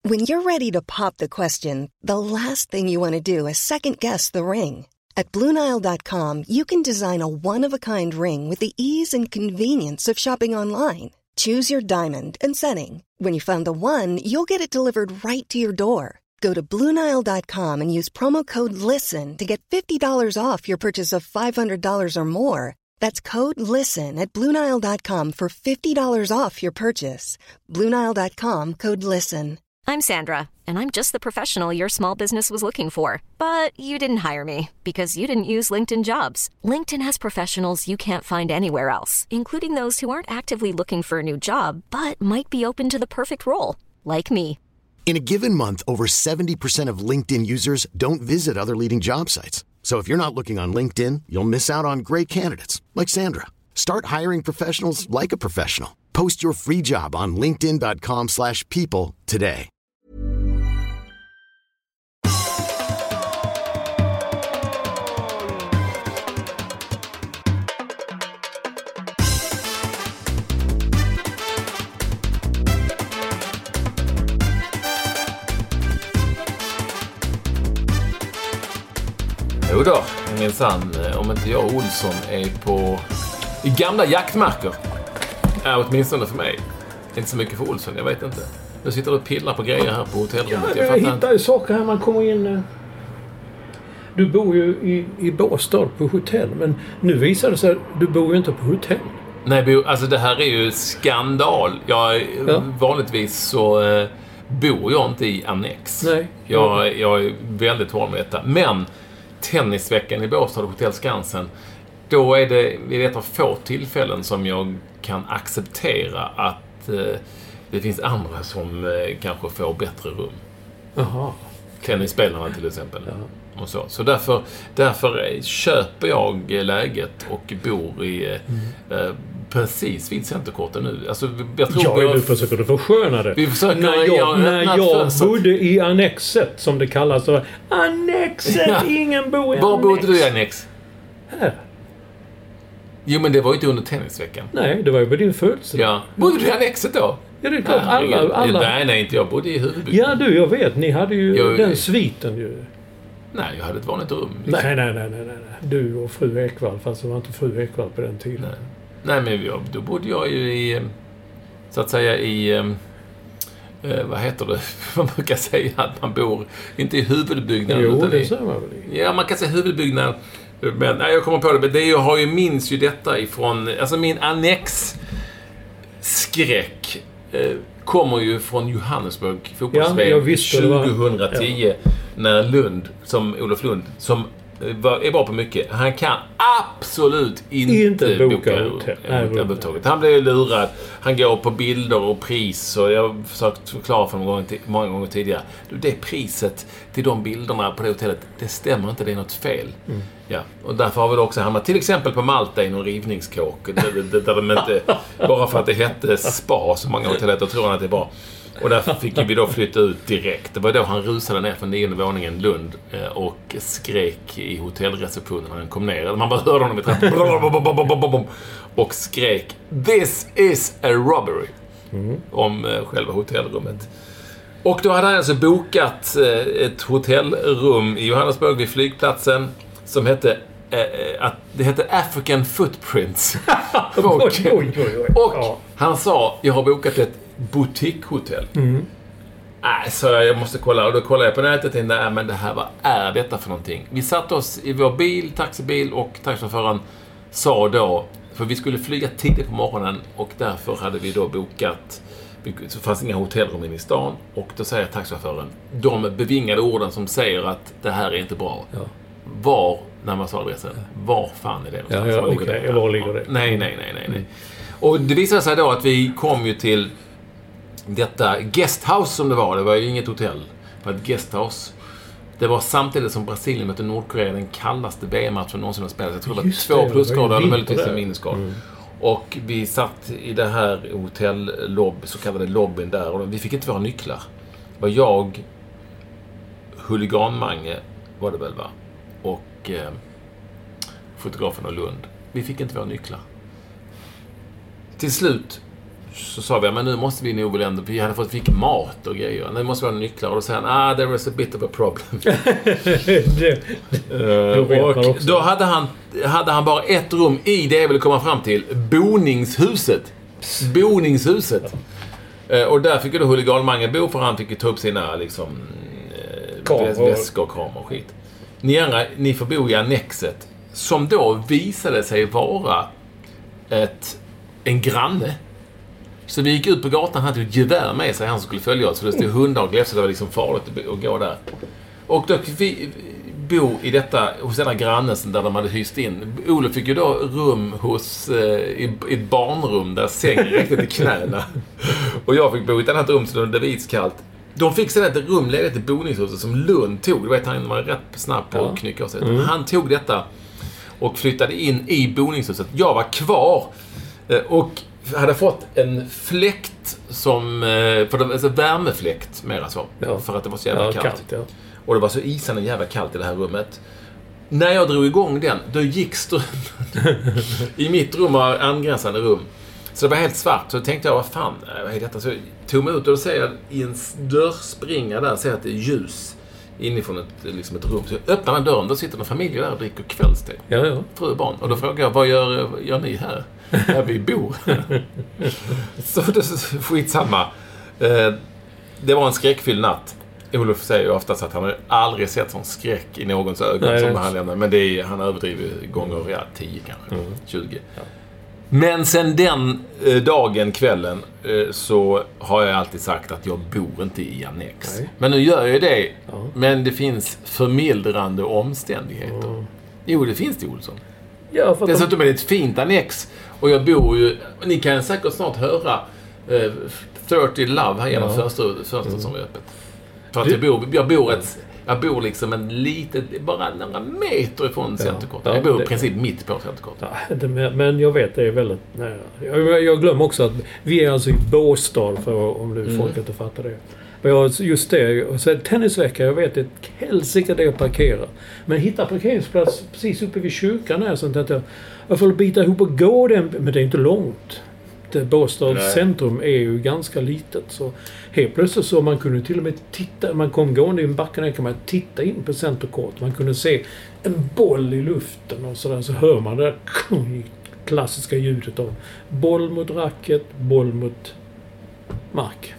When you're ready to pop the question, the last thing you want to do is second-guess the ring. At BlueNile.com, you can design a one-of-a-kind ring with the ease and convenience of shopping online. Choose your diamond and setting. When you find the one, you'll get it delivered right to your door. Go to BlueNile.com and use promo code LISTEN to get $50 off your purchase of $500 or more. That's code LISTEN at BlueNile.com for $50 off your purchase. BlueNile.com, code LISTEN. I'm Sandra, and I'm just the professional your small business was looking for. But you didn't hire me because you didn't use LinkedIn Jobs. LinkedIn has professionals you can't find anywhere else, including those who aren't actively looking for a new job, but might be open to the perfect role, like me. In a given month, over 70% of LinkedIn users don't visit other leading job sites. So if you're not looking on LinkedIn, you'll miss out on great candidates like Sandra. Start hiring professionals like a professional. Post your free job on linkedin.com/people today. Jo då, minsann, om inte jag och Olsson är på i gamla jaktmarker. Är åtminstone för mig. Inte så mycket för Olsson, jag vet inte. Du sitter och pillar på grejer här på hotellrummet. Jag hittar ju saker här man kommer in. Du bor ju i Båstad på hotell, men nu visar det sig att du bor ju inte på hotell. Nej, alltså det här är ju skandal. Vanligtvis så bor jag inte i annex. Nej. Jag är väldigt hård med detta. Men tennisveckan i Båstad och Hotell Skansen, då är det vid ett av få tillfällen som jag kan acceptera att det finns andra som kanske får bättre rum. Jaha. Tennisspelarna till exempel. Ja. Och så därför köper jag läget och bor i precis vid Centerkorten nu. Alltså, jag tror nu försöker du försköna det. Vi försöker, när jag bodde i annexet, som det kallas. Så, annexet, ingen bor i Var annex. bodde du i annex? Här. Jo, men det var ju inte under tennisveckan. Nej, det var ju på din födelsedag. Ja. Bodde du i annexet då? Ja, det är klart. Alla. Nej, inte jag bodde i huvudbyggnaden. Ja, jag vet. Ni hade ju den sviten ju. Nej, jag hade ett vanligt rum. Liksom. Nej. Du och fru Ekvall, fast det var inte fru Ekvall på den tiden. Nej, men då bodde jag ju i, så att säga, i, vad heter det? Man brukar säga att man bor inte i huvudbyggnaden. Jo, utan det säger man väl. Ja, man kan säga huvudbyggnaden. Men jag kommer på det. Men jag minns ju detta ifrån, alltså min annexskräck kommer ju från Johannesburg fotbolls-VM 2010 när Lund, som Olof Lund, som är bra på mycket. Han kan absolut inte boka hotell. Han blir lurad. Han går på bilder och pris, och jag har försökt förklara för många gånger tidigare. Det priset till de bilderna på det hotellet, det stämmer inte, det är något fel. Ja, och därför har vi också hamnat till exempel på Malta i någon rivningskåk där de inte, bara för att det hette spa så många hotell, då tror han att det är bra. Och därför fick vi då flytta ut direkt. Det var då han rusade ner från 9:e våningen Lund och skrek i hotellreceptionen när han kom ner. Man bara hörde honom i trappan och skrek "This is a robbery" om själva hotellrummet. Och då hade han alltså bokat ett hotellrum i Johannesburg vid flygplatsen som hette det hette African Footprints. Och han sa, jag har bokat ett boutiquehotell. Så jag måste kolla. Och då kollade jag på nätet och tänkte, men det här, vad är detta för någonting? Vi satt oss i vår bil, taxibil, och taxichauffören sa då, för vi skulle flyga tidigt på morgonen och därför hade vi då bokat, så fanns inga hotellrum in i stan, och då säger taxichauffören de bevingade orden som säger att det här är inte bra. Ja. Var, när man sa adressen, var fan är det? Var ligger det? Nej. Och det visade sig då att vi kom ju till detta guesthouse som det var ju inget hotell, det var ett guesthouse. Det var samtidigt som Brasilien mötte Nordkorea, den kallaste VM-matchen någonsin har spelat. Jag tror det var 2 plusgrader eller möjligtvis en minusgrad. Och vi satt i det här hotellobby, så kallade lobbyn där, och vi fick inte våra nycklar. Det var jag, huligan-Mange var det väl, va? Och fotografen av Lund. Vi fick inte våra nycklar. Till slut så sa vi, men nu måste vi nog väl ändå, vi fick mat och grejer. Nu måste vi ha nycklar. Och då säger han, there was a bit of a problem. Och då hade han bara ett rum i det jag ville komma fram till. Boningshuset. Och där fick ju då huliganmangen bo, för han fick ju ta upp sina liksom väskor, kameror och skit. Ni får bo i annexet, som då visade sig vara en granne. Så vi gick ut på gatan, han hade ett gevär med sig, han som skulle följa oss, så det stod hundar och gläfsade, det var liksom farligt att gå där. Och då fick vi bo i detta, hos denna grannen där de hade hyst in. Olof fick ju då rum i ett barnrum där sängen räckte till knäna. Och jag fick bo i ett annat rum som det var iskallt. De fick sedan ett rum ledigt i boningshuset som Lund tog. Du vet, han var rätt snabb på att knycka sig. Han tog detta och flyttade in i boningshuset. Jag var kvar och hade fått en fläkt alltså värmefläkt mera så. Ja. För att det var så jävla kallt. Ja. Och det var så isande jävla kallt i det här rummet. När jag drog igång den, då gick strömmen i mitt rum och angränsande rum. Så det var helt svart. Så tänkte jag, vad fan är detta? Så jag tog mig ut och då ser jag i en dörrspringa där, ser att det är ljus inifrån ett rum. Så jag öppnar den dörren, då sitter en familj där och dricker kvällste. Ja. Fru och barn. Och då frågar jag, vad gör ni här? Där vi bor. Så det är skitsamma. Det var en skräckfylld natt. Olof säger ju oftast att han har aldrig sett sån skräck i någons ögon som han lämnar. Men han överdriver gånger 10 kanske, 20. Ja. Men sen den kvällen, så har jag alltid sagt att jag bor inte i annex. Nej. Men nu gör jag det. Ja. Men det finns förmildrande omständigheter. Jo, det finns det, Olsson. Ja, dessutom är det ett fint annex. Och jag bor ju, ni kan säkert snart höra 30 Love här genom fönstret som är öppet. För att jag bor liksom bara några meter ifrån Centerkortet. Jag bor i princip mitt på Centerkortet. Ja, men jag vet, det är väldigt nära. Jag glömmer också att vi är alltså i Båstad, för om du folk inte fattar det. Men just det, så tennisvecka, jag vet ett helsike det att parkera. Men hitta parkeringsplats precis uppe vid kyrkan här, så att jag får bita ihop och gå den, men det är inte långt. Båstads centrum är ju ganska litet, så helt plötsligt så man kunde till och med titta, man kom gående i en backen, kan man titta in på Centerkort, man kunde se en boll i luften och sådär, så hör man det klassiska ljudet av boll mot racket, boll mot mark.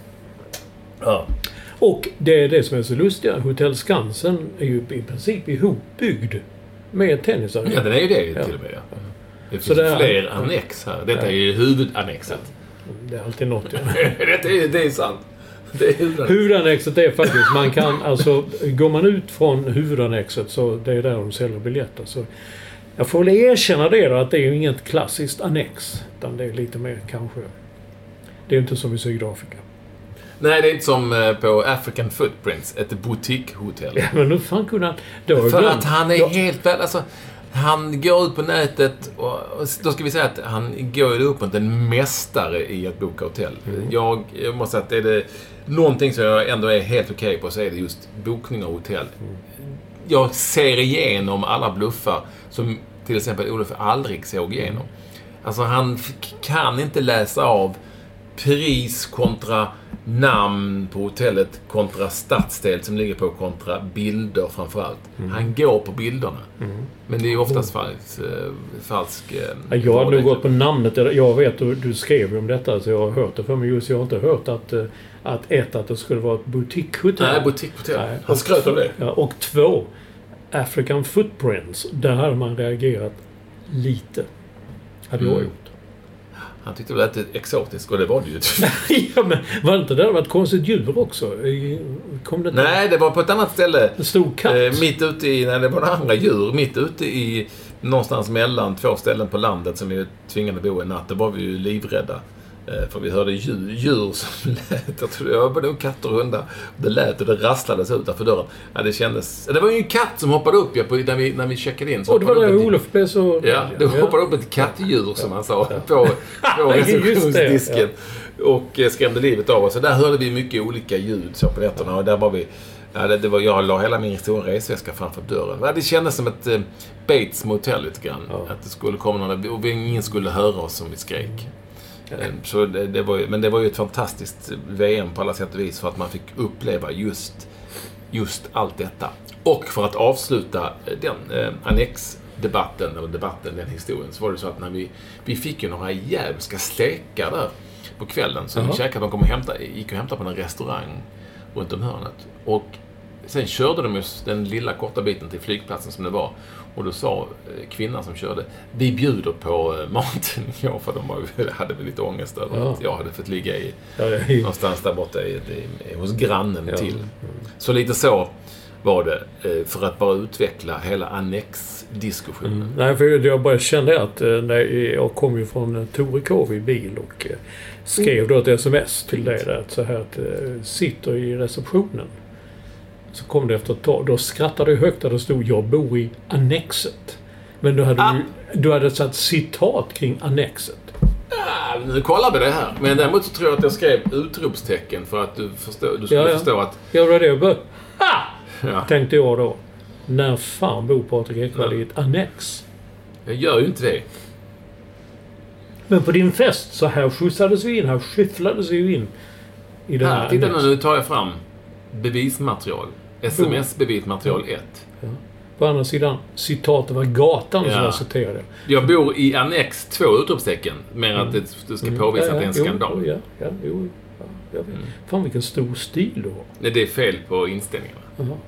Ja. Och det är det som är så lustigt, Hotell Skansen är ju i princip ihopbyggd med tennisar. Ja, den är ju det till och med. Ja. Det finns fler annex här. Detta är ju huvudannexet. Det är alltid något. Det är sant. Huvudannexet är faktiskt, man kan alltså, går man ut från huvudannexet, så det är där de säljer biljetter. Så jag får väl erkänna det då, att det är ju inget klassiskt annex, utan det är lite mer kanske, det är inte som i Sydafrika. Nej, det är inte som på African Footprints, ett boutique-hotell. Ja, men nu fan kunde han... För att han är helt väl, alltså... Han går ut på nätet och då ska vi säga att han går upp mot en mästare i att boka hotell. Jag måste säga att är det någonting som jag ändå är helt okej på, så är det just bokning av hotell. Jag ser igenom alla bluffar som till exempel Olof aldrig såg igenom. Alltså han kan inte läsa av pris kontra namn på hotellet kontra stadsdel som ligger på kontra bilder framförallt. Han går på bilderna. Men det är ju oftast falsk... Jag har nog gått på namnet. Jag vet att du skrev om detta, så jag har hört det för mig. Just jag har inte hört att det skulle vara ett boutique-hotell. Nej, boutique-hotell. Han skröt om det. Ja, och 2, African Footprints. Där hade man reagerat lite. Hade jag gjort. Han tyckte det var lite exotiskt, och det var det ju. Ja, men var inte det ett konstigt djur också? Nej, det var på ett annat ställe. En stor katt. Mitt ute i, det var andra djur. Mitt ute i, någonstans mellan 2 ställen på landet som vi tvingade bo en natt. Då var vi ju livrädda. För vi hörde djur som lät. Jag tror det var både katter och hundar. Det lät och det rasslades utanför dörren. Ja, det kändes... Det var ju en katt som hoppade upp när vi checkade in. Och det var där Olof blev så... Ja, det hoppade upp ett kattdjur som han sa på receptionsdisken. Och skrämde livet av oss. Så där hörde vi mycket olika ljud så på nätterna. Och där var vi... Ja, jag la hela min stora resväska framför dörren. Ja, det kändes som ett Bates motel lite grann. Ja. Att det skulle komma någon... Och ingen skulle höra oss som vi skrek. Så det var ju ett fantastiskt VM på alla sätt och vis för att man fick uppleva just allt detta. Och för att avsluta den annexdebatten, den historien, så var det så att när vi fick ju några jävla stekar där på kvällen, så vi käkade, de gick och hämtade på en restaurang runt om hörnet. Och sen körde de just den lilla korta biten till flygplatsen som det var. Och då sa kvinnan som körde, vi bjuder på maten. Ja, för de hade väl lite ångest över att jag hade fått ligga någonstans där borta hos grannen till. Så lite så var det, för att bara utveckla hela annexdiskussionen. Nej, för jag bara kände att jag kom ju från Torekov i bil och skrev då ett sms till dig där, så här att sitter i receptionen. Så kom det efter ett tag. Då skrattade du högt där det stod jag bor i annexet. Men du hade satt citat kring annexet. Nu kollar vi det här. Men däremot så tror jag att jag skrev utropstecken för att du skulle förstå att... Ja, det var det jag började. Tänkte jag då. När fan bor Patrik Ekwall i ett annex? Jag gör ju inte det. Men på din fest så här skjutsades vi in. Här skyfflades vi in i det här. Titta nu tar jag fram bevismaterial. SMS-bevismaterial 1. Ja. På andra sidan, citatet var gatan som jag citerade. Jag bor i annex 2 utropstecken. Mer att du ska påvisa att det är en skandal. Jag vet. Fan vilken stor stil du har. Nej, det är fel på inställningarna.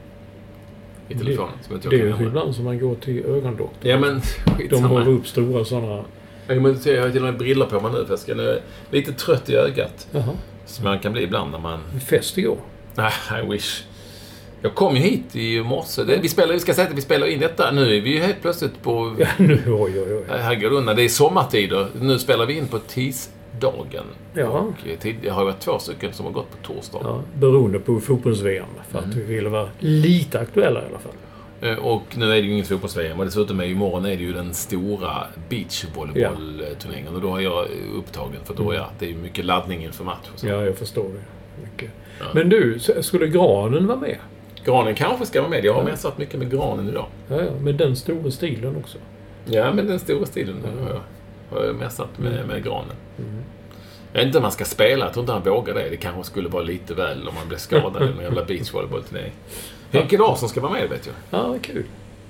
I telefonen. Det är ju ibland som man går till ögondoktorn. Ja, men de har upp stora sådana... Jag har till och med briller på mig nu. För jag ska lite trött i ögat. Som man kan bli ibland när man... Fest igår. Nej, I wish. Jag kom ju hit i morse. Vi ska säga att vi spelar in detta. Nu är vi ju helt plötsligt på... Ja, nu, oj. Här går det undan. Det är sommartider. Nu spelar vi in på tisdagen. Ja. Och det har ju varit 2 stycken som har gått på torsdag. Ja, beroende på fotbolls-VM. För att vi ville vara lite aktuella i alla fall. Och nu är det ju inget fotbolls-VM. Och dessutom imorgon är det ju den stora beachvolleyboll-turneringen. Och då har jag upptagen. För då det är ju mycket laddning inför match. Ja, jag förstår det. Mycket. Ja. Men du, skulle granen vara med? Granen kanske ska vara med. Jag har mässat mycket med granen idag. Ja, med den stora stilen också. Ja, med den stora stilen har jag mässat med granen. Jag vet inte om man ska spela. Jag tror inte han vågar det. Det kanske skulle vara lite väl om man blir skadad i en jävla beachvolleyboll till det. Henke Larsson ska vara med, vet jag. Ja, kul.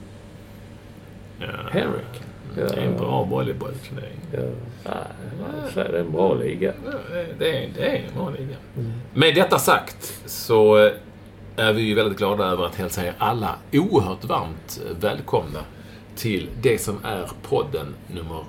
Ja, Henrik. Det är en bra volleyboll till det. Det är en bra liga. Det är en bra liga. Med detta sagt så är vi ju väldigt glada över att hälsa er alla oerhört varmt välkomna till det som är podden nummer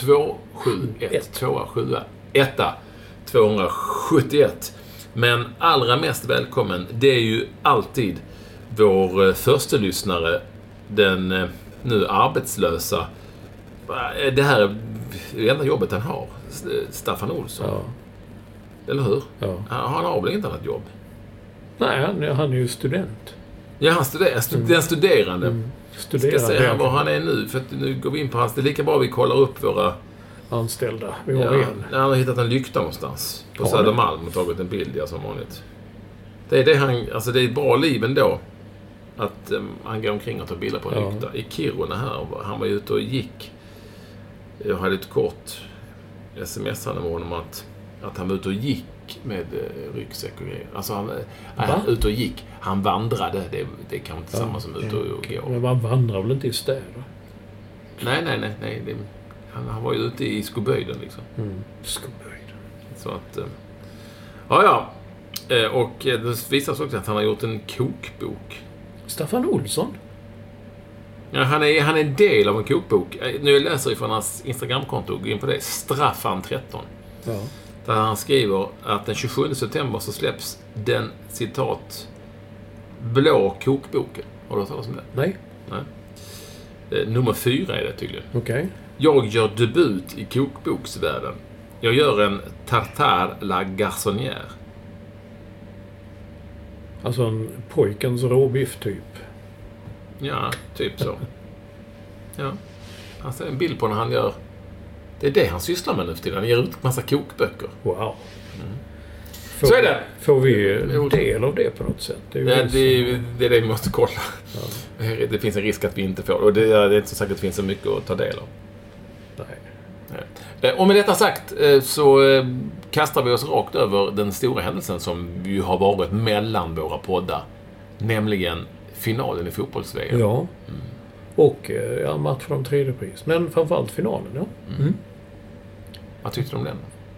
271. Men allra mest välkommen, det är ju alltid vår första lyssnare, den nu arbetslösa. Det här är det enda jobbet han har. Staffan Olsson. Ja. Eller hur? Ja. Han har väl inte annat jobb? Nej, han är ju student. Ja, han den studerande. Studerande. Ska säga var han är nu. För att nu går vi in på hans... Det är lika bra vi kollar upp våra... anställda. Vi har en. Han har hittat en lykta någonstans. På Södermalm och tagit en bild, som vanligt. Det är det han... Alltså det är ett bra liv ändå. Att han går omkring och tar bilder på en lykta. I Kiruna här. Han var ute och gick. Jag hade ett kort sms-ande med honom att han var ute och gick med ryggsäck och grejer. Alltså han ute och gick. Han vandrade. Det kan inte samma som ute och gå. Men man vandrar väl inte i städer? Nej. Han var ju ute i Skoböjden liksom. Skoböjden. Så att... Och det visar sig också att han har gjort en kokbok. Staffan Olsson? Ja, han är en del av en kokbok. Nu läser jag från hans Instagramkonto och går in på det. Straffan13. Ja. Där han skriver att den 27 september så släpps den, citat, blå kokboken. Har du hört talas om det? Nej. Nummer 4 är det tydligen. Okej. Jag gör debut i kokboksvärlden. Jag gör en tartare la garçonnière. Alltså en pojkens råbiff typ. Ja, typ så. Ja. Alltså en bild på när han gör... Det är det han sysslar med nu för tiden. Han ger ut en massa kokböcker. Wow. Så är det. Får vi del av det på något sätt? Det är det vi måste kolla. Ja. Det finns en risk att vi inte får. Och det är inte så säkert att det finns så mycket att ta del av. Nej. Och med detta sagt så kastar vi oss rakt över den stora händelsen som ju har varit mellan våra poddar. Nämligen finalen i fotbolls-VM. Ja. Och matchen om tredje pris. Men framförallt finalen, ja. Vad tyckte du om den?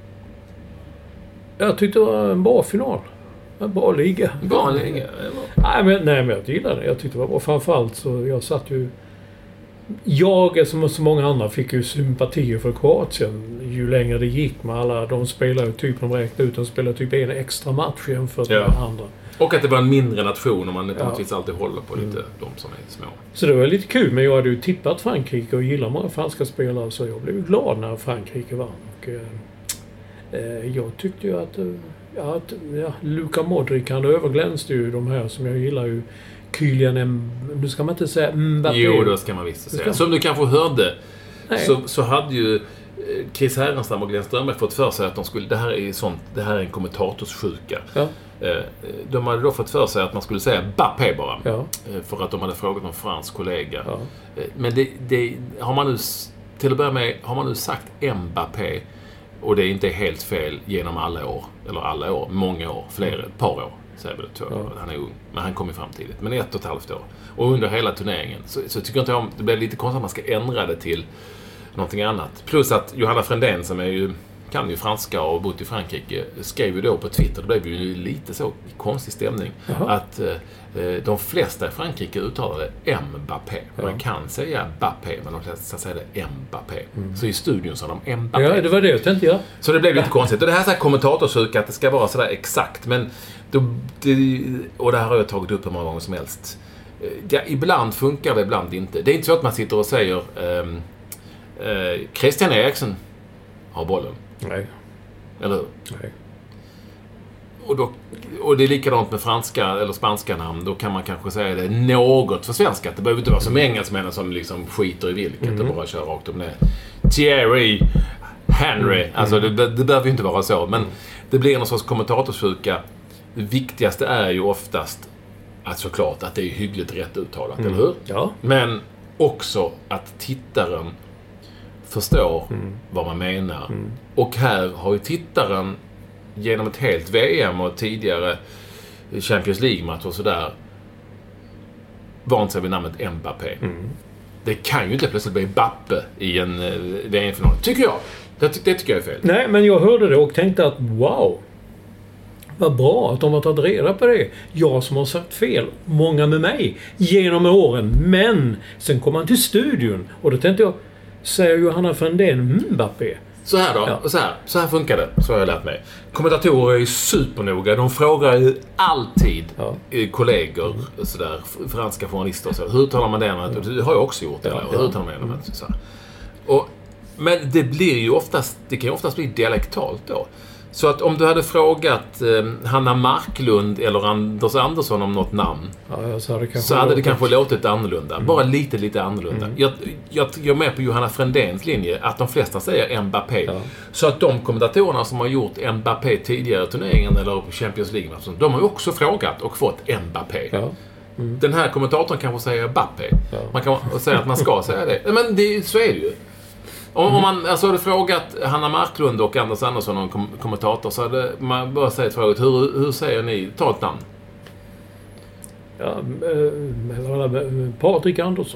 Jag tyckte det var en bra final. En bra liga. Bra liga? Nej, men jag gillade det. Jag tyckte det var bra. Framförallt så jag satt ju... Jag, som så många andra, fick ju sympatier för Kroatien ju längre det gick med alla. De spelar ju typ, de räknade ut, de spelar typ en extra match jämfört med andra. Och att det var en mindre nation om man på något vis alltid håller på lite de som är små. Så det var lite kul, men jag hade ju tippat Frankrike och gillar många franska spelare, så jag blev glad när Frankrike vann. Och jag tyckte ju att Luka Modric, han överglänste ju de här som jag gillar ju. Kylian, nu ska man inte säga Mbappé. Jo, då ska man visst säga. Som du kanske hörde så hade ju Chris Härenstam och Glenn Strömberg fått för sig att de skulle, det här är en kommentatorssjuka. Ja. De hade då fått för sig att man skulle säga Mbappé bara. Ja. För att de hade frågat någon fransk kollega. Ja. Men det har man nu, till att börja med, har man nu sagt Mbappé, och det är inte helt fel genom alla år, många år, ett par år. Han är ung, men han kom ju fram tidigt. Men 1,5 år. Och under hela turneringen så tycker jag inte det blir lite konstigt att man ska ändra det till någonting annat. Plus att Johanna Frändén, som kan ju franska och bott i Frankrike, skrev ju då på Twitter, det blev ju lite så konstig stämning, att de flesta i Frankrike uttalade Mbappé. Man kan säga Mbappé, men de flesta säger det Mbappé. Så i studion sa de Mbappé. Ja, det var det jag tänkte jag. Så det blev lite konstigt. Och det här är så här kommentatorsjuka, att det ska vara sådär exakt. Men och det här har jag tagit upp hur många gånger som helst. Ja, ibland funkar det, ibland inte. Det är inte så att man sitter och säger Christian Eriksen har bollen. Nej. Eller hur? Nej. Och det är likadant med franska eller spanska namn. Då kan man kanske säga det något för svenska. Det behöver inte vara som engelsmännen som liksom skiter i vilket och bara kör rakt upp ner. Thierry, Henry. Alltså det behöver ju inte vara så. Men det blir någon sorts kommentatorsjuka. Det viktigaste är ju oftast att såklart att det är hyggligt rätt uttalat, eller hur? Ja. Men också att tittaren förstår vad man menar. Och här har ju tittaren genom ett helt VM och tidigare Champions League-match och sådär vant sig vid namnet Mbappé. Det kan ju inte plötsligt bli Bappe i en VM-final, tycker jag. Det tycker jag är fel. Nej, men jag hörde det och tänkte att wow, vad bra att de har tagit reda på det. Jag som har sagt fel, många med mig, genom åren. Men sen kom han till studion och då tänkte jag, säger Johanna Frändén Mbappé? Så här då, så här funkar det, så har jag lärt mig. Kommentatorer är ju supernoga, de frågar ju alltid kollegor, sådär, franska journalister och så. Hur talar man det? Det har jag också gjort, hur talar man det? Så här. Men det blir ju oftast, det kan ju oftast bli dialektalt då. Så att om du hade frågat Hanna Marklund eller Anders Andersson om något namn, så hade det kanske låtit annorlunda. Bara lite annorlunda. Jag är med på Johanna Frändéns linje att de flesta säger Mbappé. Så att de kommentatorerna som har gjort Mbappé tidigare i turneringen eller på Champions League, de har ju också frågat och fått Mbappé. Den här kommentatorn kanske säger Mbappé. Man kan säga att man ska säga det. Men så är det ju. Om man hade frågat Hanna Marklund och Anders Andersson och en kommentator, så hade man bara sagt frågat, hur säger ni? Ta ett namn. Ja, Patrik Andersson.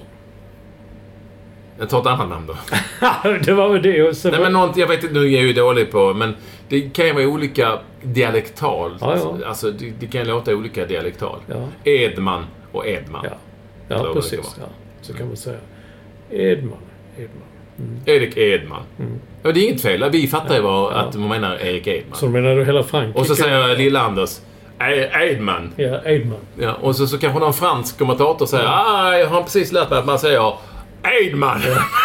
Jag tar ett annat namn då. Det var väl det. Och så nej, men jag vet inte, nu är jag ju dålig på, men det kan ju vara olika dialektalt. Alltså det kan låta olika dialektalt. Edman och Edman. Ja, precis. Så kan man säga. Edman. Erik Edman. Ja, det är inget fel. Vi fattar ju att man menar Erik Edman. Så menar du hela Frankrike. Och så säger lilla Anders Edman. Ja, Edman. Ja, och så kanske någon fransk kommentator säger jag har precis lärt mig att man säger Edman.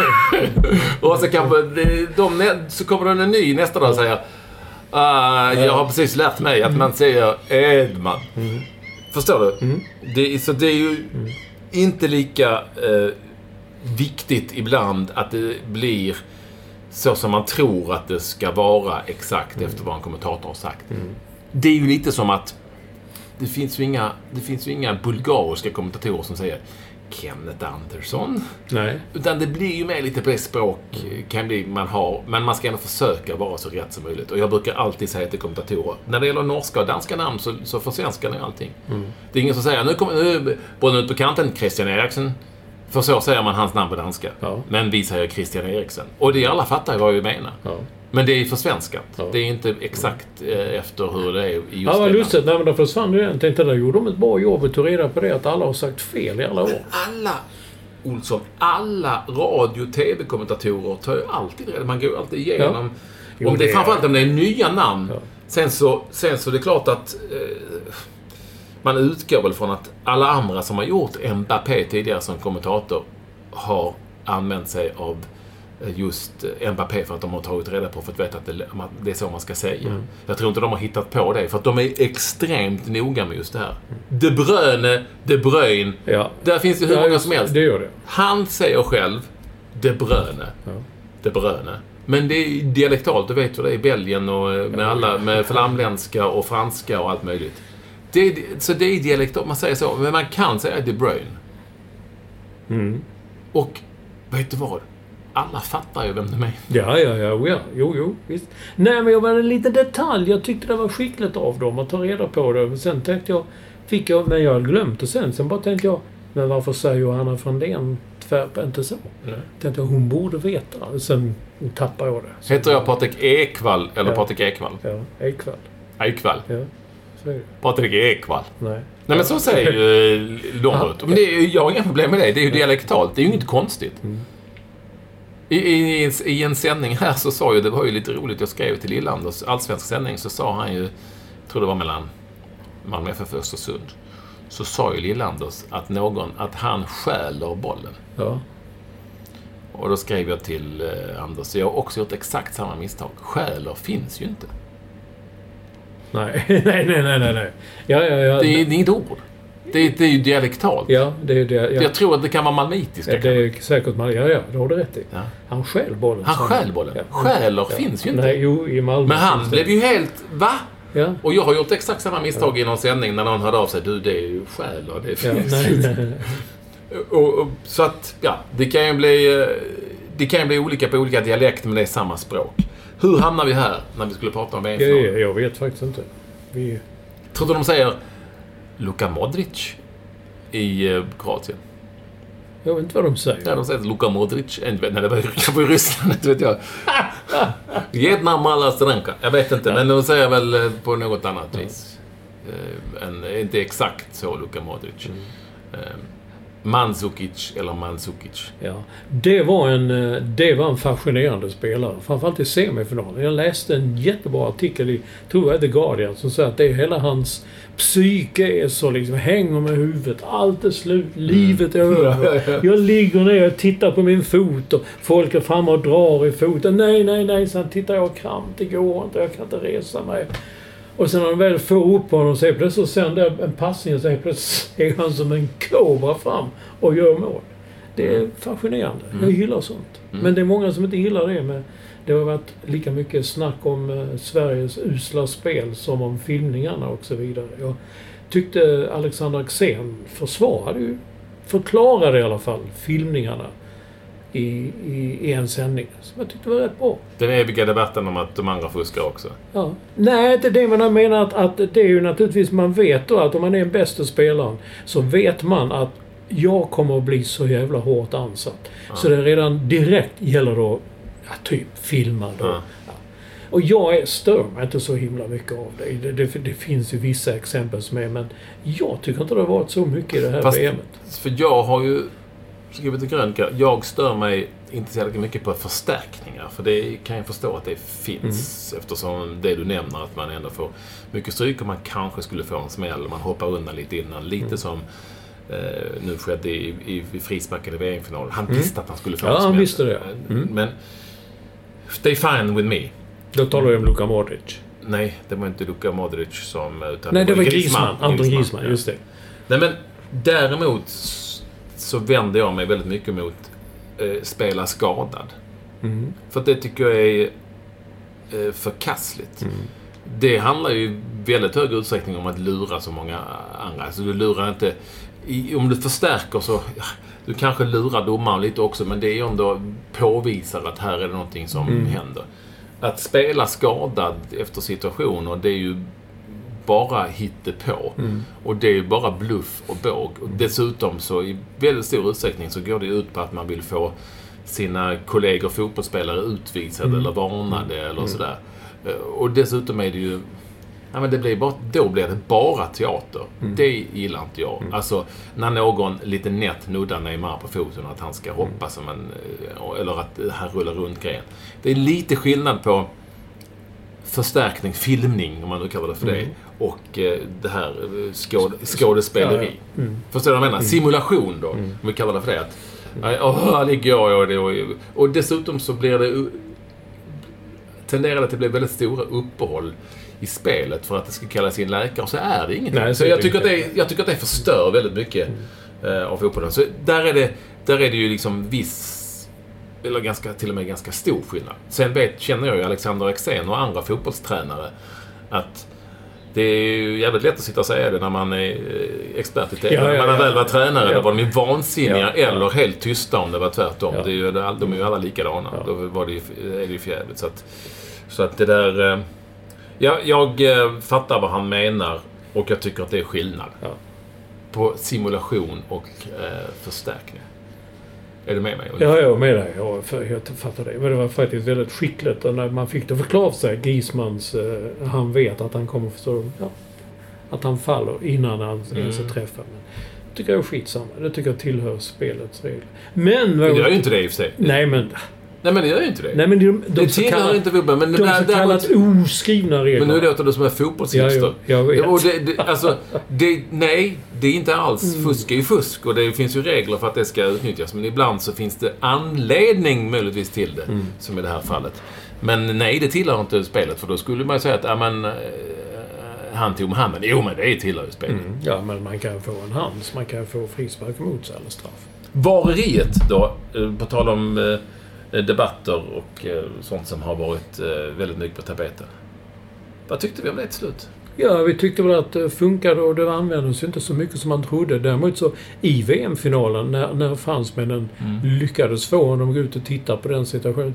Och så kanske så kommer det en ny nästa dag och säger jag har precis lärt mig att man säger Edman. Förstår du? Det är ju inte lika viktigt ibland att det blir så som man tror att det ska vara exakt efter vad en kommentator har sagt. Det är ju lite som att det finns ju inga bulgariska kommentatorer som säger Kenneth Andersson. Nej. Utan det blir ju med lite på det språk kan bli man har. Men man ska ändå försöka vara så rätt som möjligt. Och jag brukar alltid säga till kommentatorer. När det gäller norska och danska namn så försvenskar ni allting. Det är ingen som säger, nu bollen ut på kanten, Christian Eriksen. För så säger man hans namn på danska. Ja. Men vi säger Christian Eriksen. Och det alla fattar vad jag menar. Ja. Men det är försvenskat. Ja. Det är inte exakt efter hur det är i just det. Ja, vad lustigt. Nej, men då försvann det. Jag tänkte, där gjorde de ett bra jobb att ta reda på det. Att alla har sagt fel i alla år. Alla radio- och tv-kommentatorer tar ju alltid reda. Man går alltid igenom. Ja. Om det är framförallt om det är nya namn. Ja. Sen så är det klart att man utgår väl från att alla andra som har gjort Mbappé tidigare som kommentator har använt sig av just Mbappé för att de har tagit reda på för att veta att det är så man ska säga. Jag tror inte de har hittat på det för att de är extremt noga med just det här. De Bruyne. Ja. Där finns det hur många som helst. Det gör det. Han säger själv De Bruyne. Men det är dialektalt, du vet vad det är i Belgien och med flamländska och franska och allt möjligt. Så det är dialektalt, man säger så. Men man kan säga De Bruyne. Och vet du vad? Alla fattar ju vem det är. Ja. Jo, visst. Nej, men jag var en liten detalj. Jag tyckte det var skickligt av dem att ta reda på det. Men sen tänkte men jag hade glömt det sen bara tänkte jag, men varför säger Johanna Frandén inte så? Tänkte jag, hon borde veta. Sen tappade jag det. Heter jag Patrik Ekwall eller Patrik Ekwall? Ja, Ekwall. Ja. Patrik Ekwall. Nej, men så säger ju långt. Men jag har inga problem med det. Det är ju dialektalt. Det är ju inte konstigt. I en sändning här så sa ju, det var ju lite roligt, jag skrev till Lillanders allsvensk sändning, så sa han ju, jag tror det var mellan Malmö FF och Östersund, så sa ju Lillanders att han stjäler bollen. Ja. Och då skrev jag till Anders, jag har också gjort exakt samma misstag. Stjäler finns ju inte. Nej. Ja. Det är inte ord. Det är ju dialektalt. Ja, det är det. Ja. Jag tror att det kan vara malmitiska. Det är säkert det har du rätt i. Ja. Han stjäl bollen. Ja. Stjäler finns ju inte. Nej, i Malmö. Men han blev ju helt, va? Ja. Och jag har gjort exakt samma misstag i någon sändning när någon hörde av sig. Det är ju stjäler, det finns inte. Och så att, det kan ju bli olika på olika dialekter, men det är samma språk. Hur hamnar vi här när vi skulle prata om VM-finalen? Jag vet faktiskt inte. Tror du de säger Luka Modric i Kroatien? Jag vet inte vad de säger. Ja, de säger Luka Modric. Nej, det var i Ryssland, inte vet jag. Jedna mala stranka. Jag vet inte, men de säger väl på något annat vis. Inte exakt så, Luka Modric. Mandzukic. Ja, det var en fascinerande spelare. Framförallt i semifinalen. Jag läste en jättebra artikel i, tror jag, The Guardian, som säger att det är hela hans psyke är så liksom, hänger med huvudet. Allt är slut. Livet är över. Jag ligger ner och tittar på min fot och folk är framme och drar i foten. Nej. Sen tittar jag kramp. Det går inte. Jag kan inte resa mig. Och sen när de väl får upp honom så plötsligt så sänder en passning och så plötsligt är han som en kobra fram och gör mål. Det är fascinerande. Jag gillar sånt. Men det är många som inte gillar det. Men det har varit lika mycket snack om Sveriges usla spel som om filmningarna och så vidare. Jag tyckte Alexander Axén förklarade i alla fall filmningarna i en sändning. Så jag tyckte det var rätt bra. Den eviga debatten om att de andra fuskar också. Ja. Nej, inte det, men jag menar att det är ju naturligtvis, man vet då att om man är den bästa spelaren så vet man att jag kommer att bli så jävla hårt ansatt. Ja. Så det redan direkt gäller då typ filma då. Ja. Ja. Och jag stör mig inte så himla mycket av det. Det finns ju vissa exempel som är, men jag tycker inte det har varit så mycket i det här VMet. För jag har ju skrivit till Grönka, jag stör mig inte så mycket på förstärkningar, för det kan jag förstå att det finns, eftersom det du nämner att man ändå får mycket stryk och man kanske skulle få en smäll, man hoppar undan lite innan, lite som nu skedde i frisparken i VM-finalen. Han visste att han skulle få en smäll. Ja, han visste det. Men stay fine with me. Då talar du om Luka Modric. Nej, det var inte Luka Modric som... Utan nej, det var Griezmann. Anton Griezmann, just det. Nej, men däremot så vänder jag mig väldigt mycket mot spela skadad. För det tycker jag är förkastligt. Det handlar ju väldigt hög utsträckning om att lura så många andra. Alltså du lurar inte... Om du förstärker så... Du kanske lurar domaren lite också, men det är ju ändå påvisar att här är det någonting som händer. Att spela skadad efter situationer, det är ju bara hittepå. Och det är ju bara bluff och båg. Och dessutom så i väldigt stor utsträckning så går det ut på att man vill få sina kollegor fotbollsspelare utvisade eller varnade eller sådär. Och dessutom är det ju... Ja, men då blir det bara teater. Det gillar inte jag. Alltså, när någon lite nätt nuddar Neymar på foten att han ska hoppa som eller att han rullar runt grejen. Det är lite skillnad på förstärkning, filmning, om man nu kallar det för det, och det här skådespeleri. Förstår du vad jag menar? Simulation då, om vi kallar det för det. Här ligger jag och dessutom så blir det tenderar det att bli väldigt stora uppehåll i spelet för att det ska kallas in läkare, och så är det ingenting. Nej, så jag tycker att det förstör väldigt mycket av fotbollen. Så där är det ju liksom eller till och med ganska stor skillnad. Sen känner jag ju Alexander Axén och andra fotbollstränare att det är ju jävligt lätt att sitta och säga det när man är expert i TV. När man väl var tränare, då var de ju vansinniga eller helt tysta om det var tvärtom. Det är ju, de är ju alla likadana. Då är det ju förjävligt. Så att det där... Jag fattar vad han menar, och jag tycker att det är skillnad på simulation och förstärkning. Är du med mig? Ja, jag är med dig. Jag fattar det. Men det var faktiskt väldigt skickligt när man fick det förklara sig. Giesmans, han vet att han kommer förstå att han faller innan han ens är träffad. Men det tycker jag är skitsamma. Det tycker jag tillhör spelets regler. Men det gör ju inte det i och för sig. Nej, men det gör ju inte det. Nej, men det tillhör inte fotboll, men de så kallat oskrivna regler. Men nu låter det som en fotbollshipster. Jag vet. Och nej, det är inte alls. Fusk är ju fusk, och det finns ju regler för att det ska utnyttjas. Men ibland så finns det anledning möjligtvis till det, som i det här fallet. Men nej, det tillhör inte spelet, för då skulle man säga att han tog med handen. Jo, men det tillhör ju spelet. Ja, men man kan få en hands, man kan få frispark mot sig eller straff. Vareriet då, på tal om debatter och sånt som har varit väldigt mycket på tapeten. Vad tyckte vi om det till slut? Ja, vi tyckte väl att det funkade, och det användes inte så mycket som man trodde. Däremot så i VM-finalen, när fransmännen lyckades få honom att gå ut och titta på den situationen.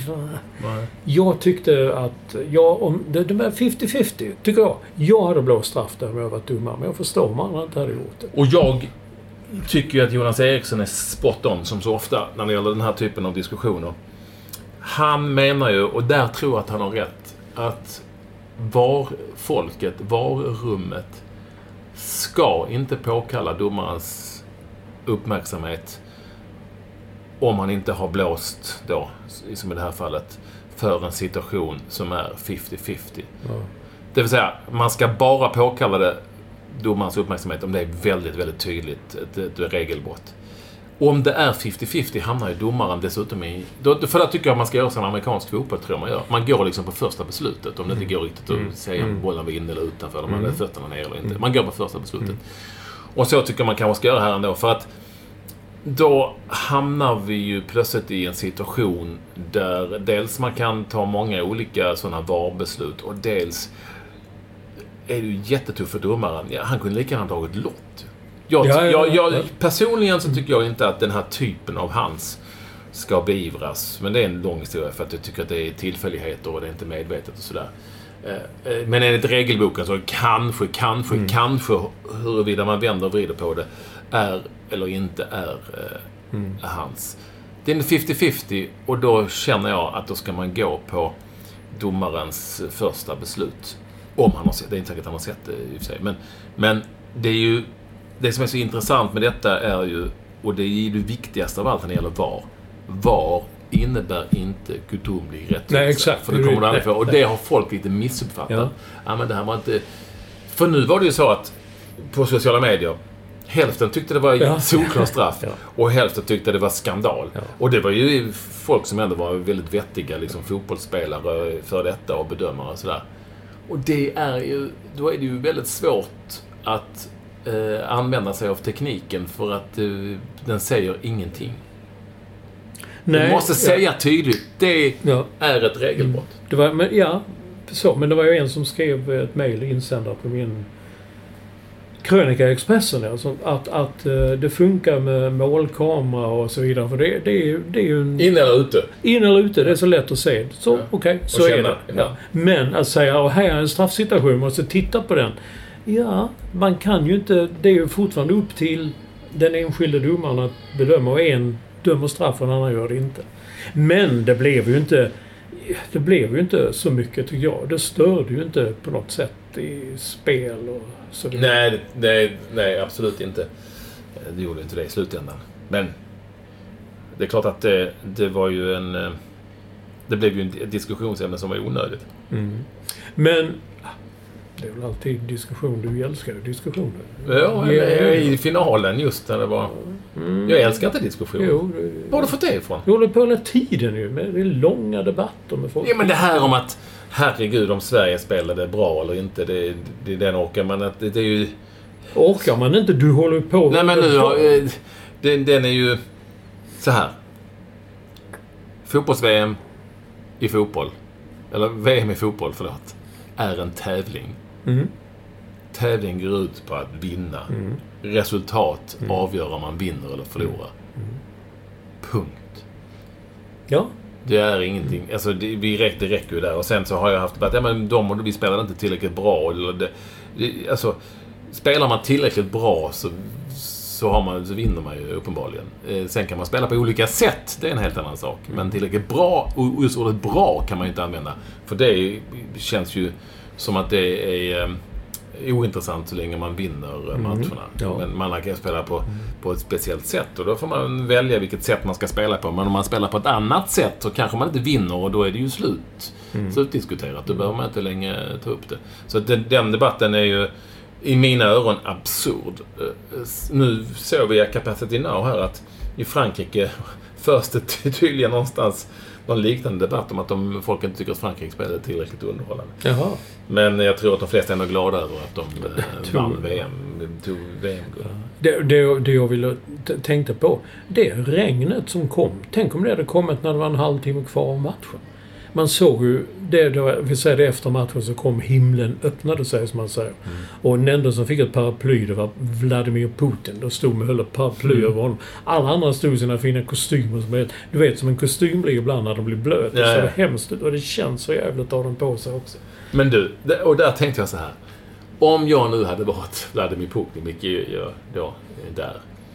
Jag tyckte att det var 50-50, tycker jag. Jag hade blåst straff där med att vara dumma, men jag förstår om andra inte hade gjort det. Och jag tycker ju att Jonas Eriksson är spot on, som så ofta när det gäller den här typen av diskussioner. Han menar ju, och där tror jag att han har rätt, att rummet ska inte påkalla domarens uppmärksamhet om man inte har blåst då, som i det här fallet, för en situation som är 50-50. Det vill säga, man ska bara påkalla det domarens uppmärksamhet om det är väldigt, väldigt tydligt ett regelbrott. Om det är 50-50 hamnar ju domaren dessutom i... För det tycker jag att man ska göra som amerikansk fotboll, tror jag man gör. Man går liksom på första beslutet, om det inte går riktigt att säga om bollen var inne eller utanför, eller man hade fötterna ner eller inte. Man går på första beslutet. Och så tycker jag man kanske ska göra här ändå, för att då hamnar vi ju plötsligt i en situation där dels man kan ta många olika sådana VAR-beslut, och dels är det ju jättetufft för domaren. Ja, han kunde lika gärna tagit lott. Personligen så tycker jag inte att den här typen av hands ska beivras. Men det är en lång historia, för att jag tycker att det är tillfälligheter och det är inte medvetet och sådär. Men enligt regelboken så kanske huruvida man vänder och vrider på det är eller inte är hands. Det är en 50-50, och då känner jag att då ska man gå på domarens första beslut. Om han har sett, det är inte säkert att han har sett det i och för sig. Men det är ju, det som är så intressant med detta är ju, och det är ju det viktigaste av allt när det gäller VAR. VAR innebär inte gudomlig rättvisa. Nej, exakt. För det kommer det aldrig för. Och det har folk lite missuppfattat. Ja, men det här var inte... För nu var det ju så att på sociala medier, hälften tyckte det var solklar straff och hälften tyckte det var skandal. Ja. Och det var ju folk som ändå var väldigt vettiga, liksom fotbollsspelare för detta och bedömare och sådär. Och det är ju, då är det ju väldigt svårt att använda sig av tekniken, för att den säger ingenting. Nej, du måste säga tydligt, det är ett regelbrott. Det var, men, så, men det var ju en som skrev ett mejl insändare på min krönika i Expressen, alltså, att det funkar med målkamera och så vidare. För det är ju en... In eller ute? In eller ute, det är så lätt att se. Så okej, så är det. Ja. Men att säga, här är en straffsituation, man måste titta på den. Ja, man kan ju inte... Det är ju fortfarande upp till den enskilde domaren att bedöma, och en dömer straff och en annan gör det inte. Men det blev ju inte så mycket, tycker jag. Det störde ju inte på något sätt i spel och så vidare. Nej, absolut inte. Det gjorde inte det i slutändan. Men det är klart att det var ju det blev ju ett diskussionsämne som var onödigt. Mm. Men det är väl alltid diskussion. Du älskar diskussioner. Ja, i finalen just när det var... Jag älskar inte diskussion. Jo, var har du fått det ifrån? Jag håller på hela tiden nu. Det är långa debatter med folk. Ja, men det här om att herregud, om Sverige spelade bra eller inte, det är den orkar man att det är ju... Orkar man inte? Du håller på... Nej, men nu den är ju så här. Fotbolls-VM i fotboll, eller VM i fotboll, förlåt, är en tävling. Mm. Tävling går ut på att vinna. Resultat avgör om man vinner eller förlorar. Punkt. Ja. Det är ingenting. Alltså det räcker ju där. Och sen så har jag haft debatt. Men vi spelade inte tillräckligt bra. Alltså, spelar man tillräckligt bra så vinner man ju uppenbarligen. Sen kan man spela på olika sätt. Det är en helt annan sak. Men tillräckligt bra, och just ordet bra kan man ju inte använda. För det känns ju som att det är ointressant så länge man vinner matcherna. Ja. Men man kan spela på ett speciellt sätt, och då får man välja vilket sätt man ska spela på. Men om man spelar på ett annat sätt så kanske man inte vinner, och då är det ju slutdiskuterat. Då behöver man inte längre ta upp det. Så den debatten är ju i mina öron absurd. Nu såg vi Capacity Now här att i Frankrike först det tydligen någonstans någon liknande debatt om att folk inte tycker att Frankrike spelade tillräckligt underhållande. Jaha. Men jag tror att de flesta är ändå glada över att de vann tog VM-guld. Det jag ville tänkte på, det regnet som kom. Tänk om det hade kommit när det var en halvtimme kvar av matchen. Man såg ju, vi säger det efter matchen så kom himlen, öppnade sig som man säger. Och den enda som fick ett paraply, det var Vladimir Putin. Då stod med höll ett paraply över honom. Alla andra stod i sina fina kostymer som du vet, som en kostym blir ibland när de blir blöt. Ja, det så hemskt ut, och det känns så jävligt att ha dem på sig också. Men du, och där tänkte jag så här. Om jag nu hade varit Vladimir Putin, vilket jag då är där,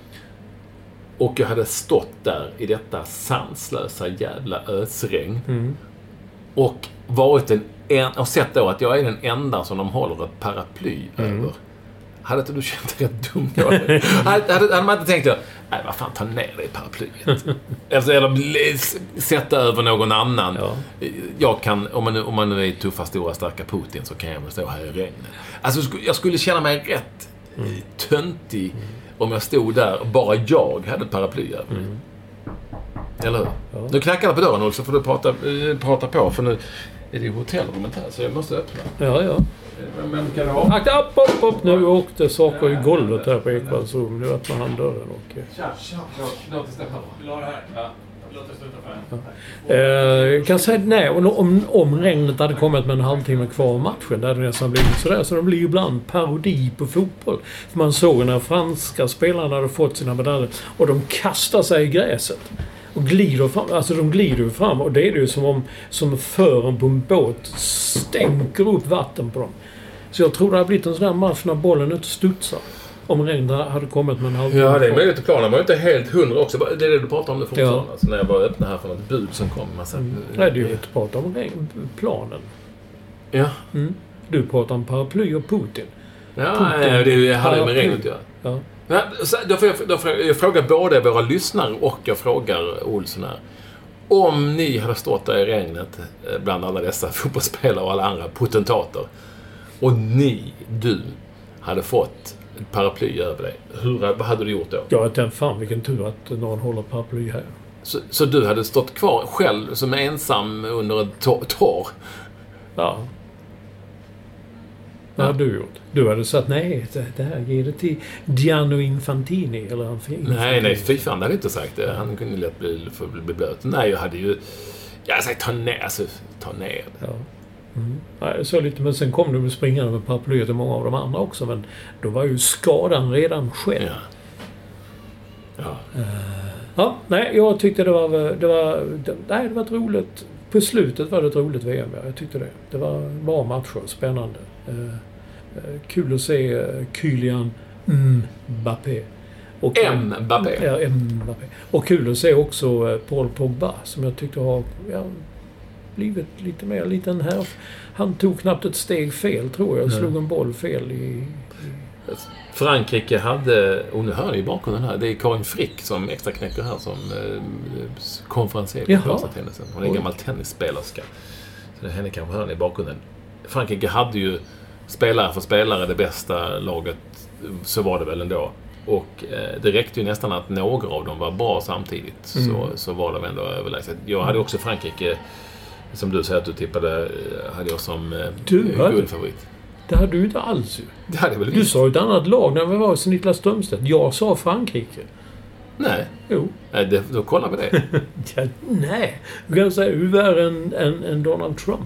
och jag hade stått där i detta sanslösa jävla ösregn och varit och sett då att jag är den enda som de håller ett paraply över. Hade inte du känt dig rätt dum då? hade man inte tänkt nej, vad fan, ta ner dig paraplyet. eller sätta över någon annan. Ja. Jag kan, om man nu är tuffa, stora, starka Putin, så kan jag väl stå här i regnet. Alltså, jag skulle känna mig rätt töntig om jag stod där och bara jag hade paraply över mig. Eller hur? Ja. Nu knackar det på dörren, så får du prata på, för nu är det ju hotellrummet här, så jag måste öppna. Ja. Men kan du ha? Upp. Nu åkte saker i golvet här på Ekvalls rum. Nu öppnar han dörren och... Låt oss stäppa. Vill du ha det här? Ja. Låt oss sluta för kan säga nej, om regnet hade kommit med en halvtimme kvar av matchen, där det nästan blivit sådär, så det blir ju ibland parodi på fotboll. För man såg när franska spelarna hade fått sina medaljer och de kastar sig i gräset och glider fram, alltså de glider fram, och det är ju som fören på en båt stänker upp vatten på dem. Så jag tror det har blivit en sån där match när bollen inte studsar. Om regnet hade kommit med en halvtimme. Ja, det är möjligt att planen var inte helt 100 också. Det är det du pratar om det fortfarande. Ja. Alltså när jag bara öppnade här för något bud som kom. Nej, du inte pratar om planen. Ja. Du pratar om paraply och Putin. Ja, det hade med regnet att göra. Ja. Ja, då får jag fråga både våra lyssnare och jag frågar Olsson här. Om ni hade stått där i regnet bland alla dessa fotbollsspelare och alla andra potentater, och du hade fått ett paraply över dig, vad hade du gjort då? Ja, fan vilken tur att någon håller paraply här. Så du hade stått kvar själv som ensam under ett torr? Ja. Vad hade du gjort? Du hade sagt nej, det här ger det till Gianni Infantini. Eller Infantini. Nej, fy fan, det hade inte sagt det. Han kunde lätt bli blöt. Nej, jag hade ju... Jag hade sagt ta ner det. Ja. Så lite, men sen kom de springande med paraplyet och många av de andra också, men då var ju skadan redan skedd. Nej, jag tyckte det var ett roligt. På slutet var det ett roligt VM. Jag tyckte det. Det var bra matcher, spännande. Kul att se Kylian Mbappé. Och Mbappé. Mbappé. Och kul att se också Paul Pogba, som jag tyckte har blivit lite mer liten här. Han tog knappt ett steg fel, tror jag. Slog en boll fel i... Frankrike hade, och nu hör ni i bakgrunden här, det är Karin Frick som extra knäcker här som konferenser på tennisen. Hon är en gammal tennisspelerska. Så henne kanske hör ni i bakgrunden. Frankrike hade ju spelare för spelare det bästa laget, så var det väl ändå. Och det räckte ju nästan att några av dem var bra samtidigt. Så var de ändå överlägset. Jag hade också Frankrike, som du säger att du tippade, hade jag som guldfavorit. Det hade du inte alls ju. Det hade väl du sa ett annat lag när vi var hos Niklas Strömstedt. Jag sa Frankrike. Nej. Jo. Nej, då kollar vi det. Nej. Du kan säga hur värre än Donald Trump.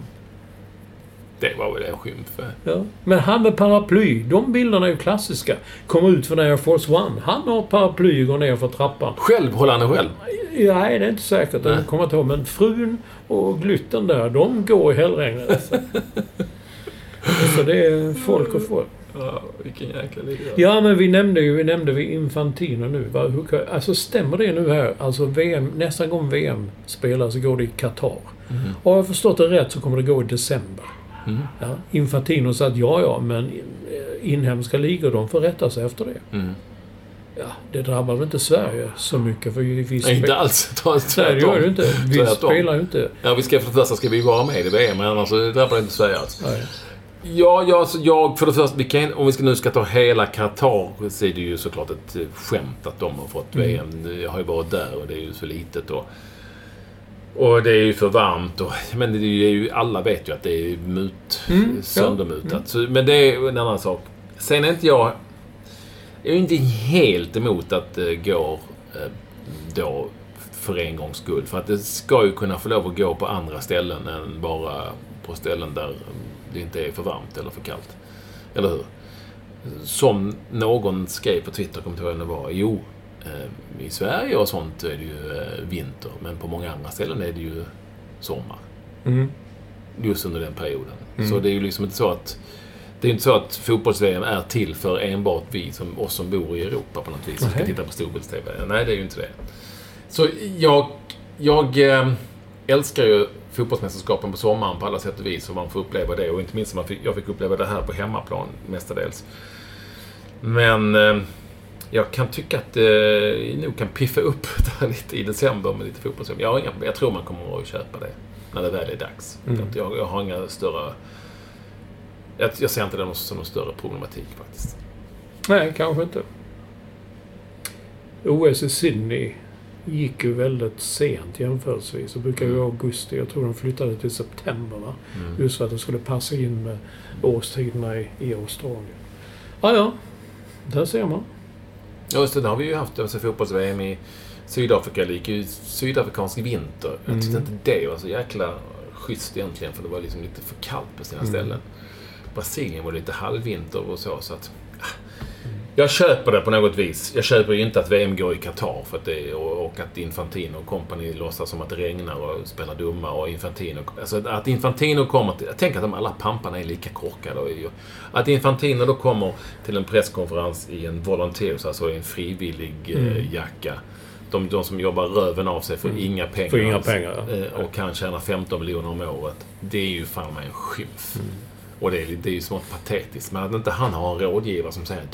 Det var väl en skymf. Ja. Men han med paraply, de bilderna är ju klassiska. Kommer ut från Air Force One. Han har paraply och går ner för trappan. Själv håller han själv? Nej, det är inte säkert att de kommer att ta. Men frun och glytten där, de går i hällregnet. Så det är folk och folk. Ja, vilken jäkla liga. Ja, men vi nämnde Infantino nu. Alltså stämmer det nu här? Alltså nästa gång VM spelar så går det i Qatar. Och har jag förstått det rätt så kommer det gå i december. Ja, Infantino sa att men inhemska ligor, de får rätta sig efter det. Ja, det drabbar väl inte Sverige så mycket, för vi inte alls. Nej, det gör det inte. Vi spelar ju inte. Ja, ska vi vara med i VM, men annars drabbar det inte Sverige alls. Nej. Jag för det första, om vi nu ska ta hela Qatar, så är det ju såklart ett skämt att de har fått VM. Jag har ju varit där och det är ju så litet och det är ju för varmt men det är ju, alla vet ju att det är söndermutat. Men det är en annan sak. Sen är jag är inte helt emot att det går då för en gångs skull, för att det ska ju kunna få lov att gå på andra ställen än bara på ställen där det inte är för varmt eller för kallt. Eller hur? Som någon skrev på Twitter, kommer jag ihåg, var i Sverige och sånt är det ju vinter, men på många andra ställen är det ju sommar. Just under den perioden. Så det är ju liksom inte så att fotbolls-VM är till för enbart oss som bor i Europa på något vis som ska titta på storbilds-TV. Nej, det är ju inte det. Så jag älskar ju fotbollsmästerskapen på sommaren på alla sätt och vis, och man får uppleva det, och inte minst jag fick uppleva det här på hemmaplan mestadels. Men jag kan tycka att det nog kan piffa upp där lite i december med lite fotboll. Jag tror man kommer att köpa det när det väl är dags. Jag har inga större... Jag ser inte det som någon större problematik faktiskt. Nej, kanske inte. OS i Sydney gick ju väldigt sent jämförelsevis. Så brukar ju augusti. Jag tror de flyttade till september, va? Just för att det skulle passa in med årstiderna i Australien. Ja. Där ser man. Ja, just det har vi ju haft fotbolls-VM i Sydafrika. Det gick ju sydafrikansk vinter. Jag tyckte inte det var så jäkla schysst egentligen, för det var liksom lite för kallt på sina ställen. Brasilien var lite halvvinter och så att... Jag köper det på något vis. Jag köper ju inte att VM går i Qatar för att det, och att Infantino och company låtsas som att det regnar och spelar dumma, och Infantino... Alltså att Infantino kommer till... Jag tänker att alla pamparna är lika korkade. Och att Infantino då kommer till en presskonferens i en volunteers, alltså en frivillig jacka. De som jobbar röven av sig för inga pengar. För inga pengar, ja. Och kan tjäna 15 miljoner om året. Det är ju fan med en skymf. Och det är ju smått patetiskt. Men att inte han har en rådgivare som säger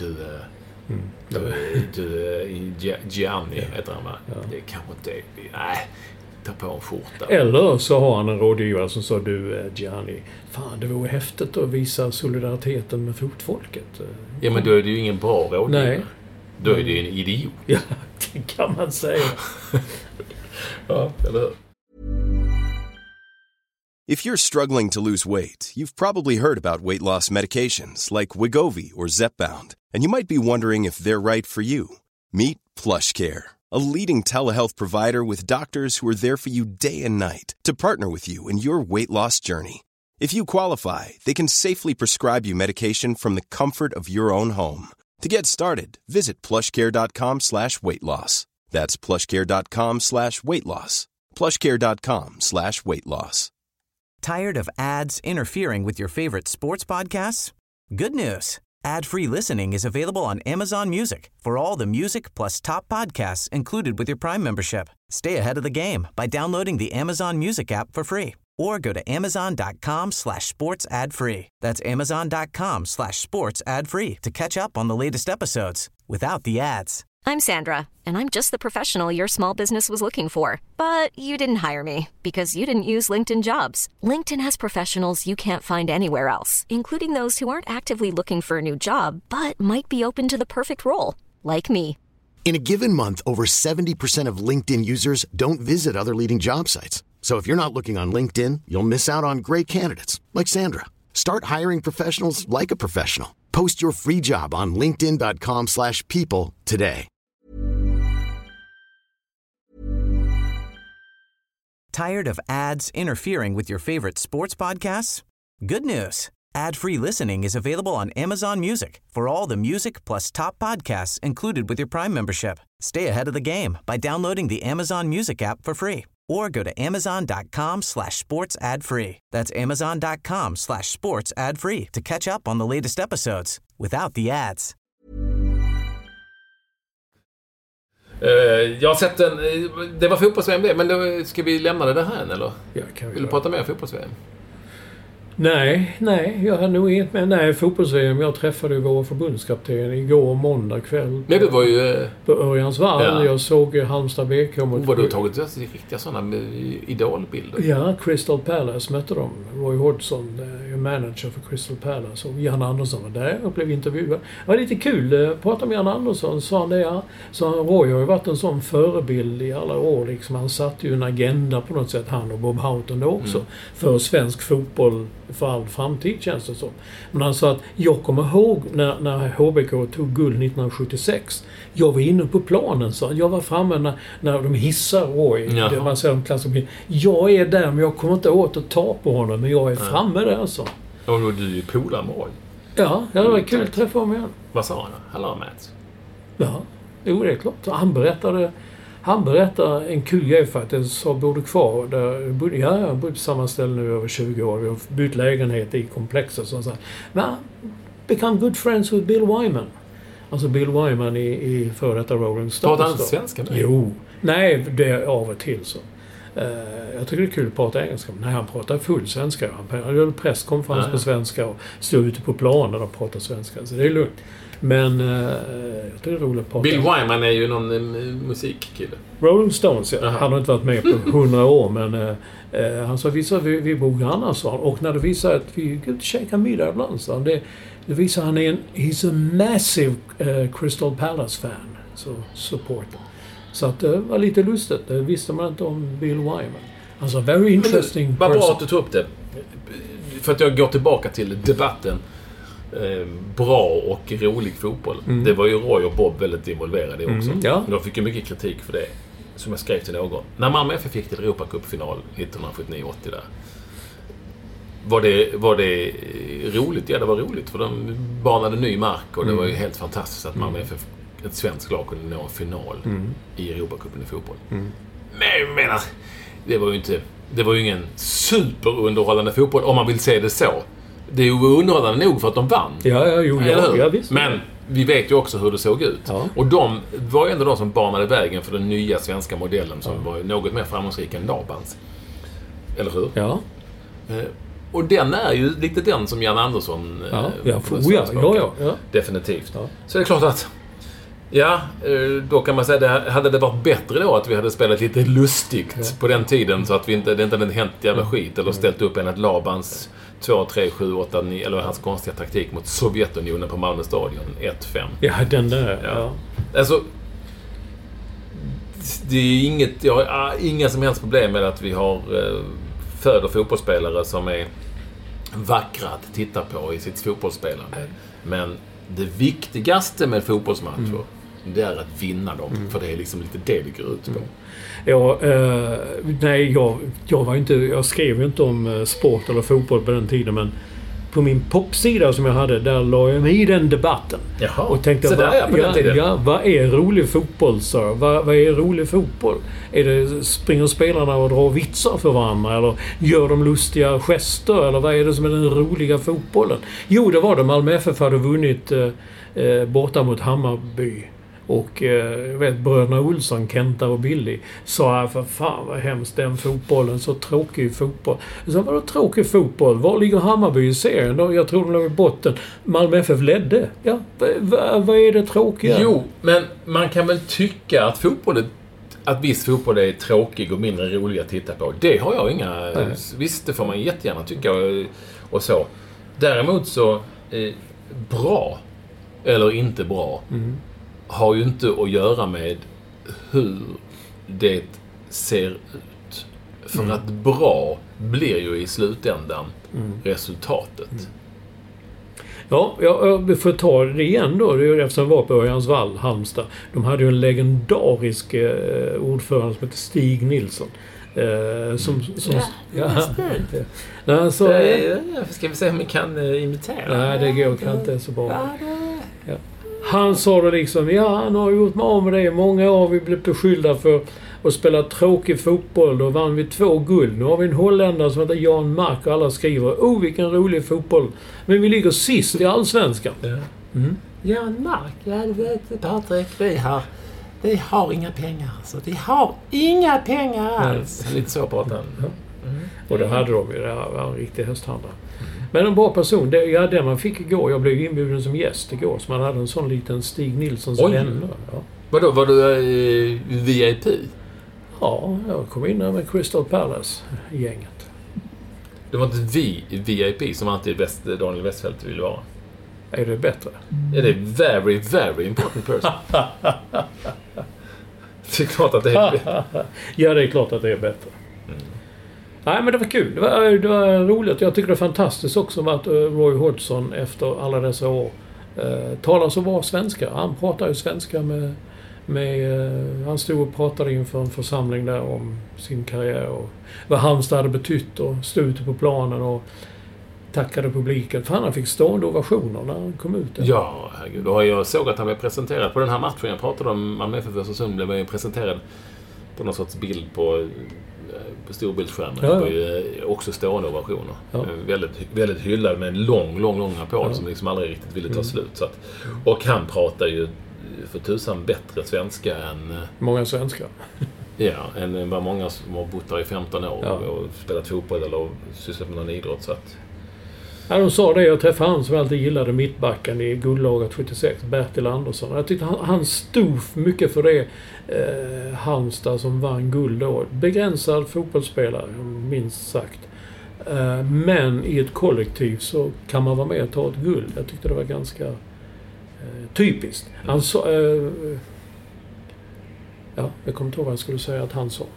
Gianni heter han, va? Det är kanske inte... Nej, ta på en skjorta. Eller så har han en rådgivare som sa, Gianni, fan, det vore häftigt att visa solidariteten med fotfolket. Ja, men då är det ju ingen bra rådgivare. Nej. Då är det ju en idiot. Ja, det kan man säga. Ja, eller hur? If you're struggling to lose weight, you've probably heard about weight loss medications like Wegovy or Zepbound, and you might be wondering if they're right for you. Meet PlushCare, a leading telehealth provider with doctors who are there for you day and night to partner with you in your weight loss journey. If you qualify, they can safely prescribe you medication from the comfort of your own home. To get started, visit plushcare.com/weightloss. That's plushcare.com/weightloss. plushcare.com/weightloss. Tired of ads interfering with your favorite sports podcasts? Good news. Ad-free listening is available on Amazon Music for all the music plus top podcasts included with your Prime membership. Stay ahead of the game by downloading the Amazon Music app for free or go to amazon.com/sports ad-free. That's amazon.com/sports ad-free to catch up on the latest episodes without the ads. I'm Sandra, and I'm just the professional your small business was looking for. But you didn't hire me because you didn't use LinkedIn Jobs. LinkedIn has professionals you can't find anywhere else, including those who aren't actively looking for a new job, but might be open to the perfect role, like me. In a given month, over 70% of LinkedIn users don't visit other leading job sites. So if you're not looking on LinkedIn, you'll miss out on great candidates like Sandra. Start hiring professionals like a professional. Post your free job on linkedin.com/people today. Tired of ads interfering with your favorite sports podcasts? Good news. Ad-free listening is available on Amazon Music for all the music plus top podcasts included with your Prime membership. Stay ahead of the game by downloading the Amazon Music app for free or go to amazon.com/sports ad-free. That's amazon.com/sports ad-free to catch up on the latest episodes without the ads. Jag har sett det var fotbolls-VM det, men då ska vi lämna det här eller? Ja, kan vi. Vill du prata mer om fotbolls-VM? Nej, jag har nog inget med. Nej, fotbolls-VM. Jag träffade ju vår förbundskapten igår måndag kväll. Nej, det var ju på Örjansvall. Ja. Jag såg Halmstad BK mot... Var du tagit riktiga sådana idolbilder? Ja, Crystal Palace mötte dem. Roy Hodgson, manager för Crystal Palace, och Jan Andersson var där och blev intervjuad. Det var lite kul att prata med Jan Andersson. Sa han det, ja. Så Roy har ju varit en sån förebild i alla år. Liksom. Han satte ju en agenda på något sätt, han och Bob Houghton då också, för svensk fotboll för all framtid, känns det som. Men han sa att jag kommer ihåg när HBK tog guld 1976. Jag var inne på planen, så jag var framme när de hissar Roy. Det man säger om klassen. Jag är där, men jag kommer inte åt att ta på honom, men jag är framme där alltså. Och du är ju polare med Roy. Ja, det var kul att träffa honom igen. Vad sa han? Hallå Mats. Ja, jo, det är klart. Han berättar en kul grej faktiskt, så bodde kvar där. Jag bodde på samma ställe nu över 20 år. Vi har bytt lägenhet i komplexet. Så men become good friends with Bill Wyman. Alltså Bill Wyman i före detta Rolling Stones. Pratar han svenska med? Jo. Nej, det är av och till så. Jag tycker det är kul att prata engelska. Nej, han pratar full svenska. Han gör presskonferens på svenska och står ute på planen och pratar svenska. Så det är lugnt. Men jag tycker det är roligt att prata. Bill Wyman är ju någon musikkille. Rolling Stones, ja. Han har inte varit med på 100 år, men han sa vi bor grannar, sa han. Och när det visar att vi går och käkar middag ibland, så det visar han he's a massive Crystal Palace-fan. Så supporter. Så att det var lite lustigt. Det visste man inte om Bill Wyman. Alltså, very interesting. Vad bra att du tog upp det. För att jag går tillbaka till debatten. Bra och rolig fotboll. Det var ju Roy och Bob väldigt involverade också. Ja. De fick ju mycket kritik för det, som jag skrev till någon. När Malmö FF fick till Europacupfinal 1979-80 där. Var det roligt? Ja, det var roligt, för de banade ny mark och det var ju helt fantastiskt att Malmö FF, ett svenskt lag, kunde nå en final i Europacupen i fotboll. Men jag menar, det var ju ingen superunderhållande fotboll, om man vill se det så. Det är ju underhållande nog för att de vann. Ja, visst. Men vi vet ju också hur det såg ut. Ja. Och de var ju ändå de som banade vägen för den nya svenska modellen, som var något mer framgångsrik än Labans. Eller hur? Ja. Och den är ju lite den som Jan Andersson... Ja. Definitivt. Ja. Så det är klart att... Ja, då kan man säga att hade det varit bättre då att vi hade spelat lite lustigt på den tiden, så att det inte hade hänt jävla skit, eller ställt upp en Labans 2, 3, 7, 8, 9, eller hans konstiga taktik mot Sovjetunionen på Malmö stadion 1-5. Ja, den där. Ja. Alltså, det är jag har inga som helst problem med att vi har föder fotbollsspelare som är vackra att titta på i sitt fotbollsspelande. Men det viktigaste med fotbollsmatcher det är att vinna dem. För det är liksom lite det går ut på. Ja, nej, jag skrev inte om sport eller fotboll på den tiden, men på min popsida som jag hade, där la jag mig i den debatten. Jaha, och tänkte, så där är jag på den tiden. Vad är rolig fotboll, så? Vad är rolig fotboll? Är det springer spelarna och drar vitsar för varandra? Eller gör de lustiga gester? Eller vad är det som är den roliga fotbollen? Jo, det var det. Malmö FF hade vunnit borta mot Hammarby. Och jag vet, bröderna Olsson, Kenta och Billy, sa för fan vad hemskt den fotbollen, så tråkig fotboll. Så vadå tråkig fotboll? Var ligger Hammarby i serien då? Jag tror de låg i botten. Malmö FF ledde. Ja, vad är det tråkiga? Jo, men man kan väl tycka att viss fotboll är tråkig och mindre rolig att titta på. Det har jag inga... Visst, det får man jättegärna tycka och så. Däremot så bra eller inte bra har ju inte att göra med hur det ser ut. För att bra blir ju i slutändan resultatet. Ja, jag får ta det igen då. Det är ju eftersom jag var på Örjansvall, Halmstad. De hade ju en legendarisk ordförande som heter Stig Nilsson. Ska vi se om vi kan imitera? Nej, det går inte så bra. Ja. Han sa då liksom, han har gjort mig av med det. Många år vi blev beskyllda för att spela tråkig fotboll. Då vann vi 2 guld. Nu har vi en holländare som heter Jan Mark och alla skriver, vilken rolig fotboll. Men vi ligger sist i Allsvenskan. Ja. Jan Mark, du vet Patrik, vi har inga pengar. Så vi har inga pengar alls. Lite så pratar han. Ja. Och det hade de ju. Det var en riktig hästhandlare. Men en bra person, den man fick igår. Jag blev inbjuden som gäst igår. Så man hade en sån liten Stig Nilssons vänner. Ja. Vadå, var du VIP? Ja, jag kom in där med Crystal Palace-gänget. Det var inte VIP som alltid Daniel Westfeldt ville vara. Är det bättre? Är det very, very important person? Det är klart att det är bättre. Ja, det är klart att det är bättre. Nej, men det var kul. Det var roligt. Jag tycker det är fantastiskt också med att Roy Hodgson efter alla dessa år talar så bra svenska. Han pratar ju svenska han stod och pratade inför en församling där om sin karriär och vad Halmstad hade betytt och stod ute på planen och tackade publiken. För han fick stående ovationer när han kom ut. Ja, herregud. Och jag såg att han blev presenterad på den här matchen. Jag pratade om Malmö FF Östersund, blev ju presenterad på någon sorts bild på storbildsskärmen. Det var ju också stående ovationer. Ja. Väldigt, väldigt hyllad med en lång applåd som liksom aldrig riktigt ville ta slut. Så att, och han pratar ju för tusan bättre svenska än... Många svenskar. Ja, än vad många som har bott där i 15 år och spelat fotboll eller sysslat med någon idrott. Så att... Ja, de sa det. Jag träffade han som alltid gillade mittbacken i guldlaget 76, Bertil Andersson. Jag tyckte han stod mycket för det Halmstad som vann guld då. Begränsad fotbollsspelare, minst sagt. Men i ett kollektiv så kan man vara med och ta ett guld. Jag tyckte det var ganska typiskt. Han sa... jag kommer inte ihåg vad jag skulle säga att han sa.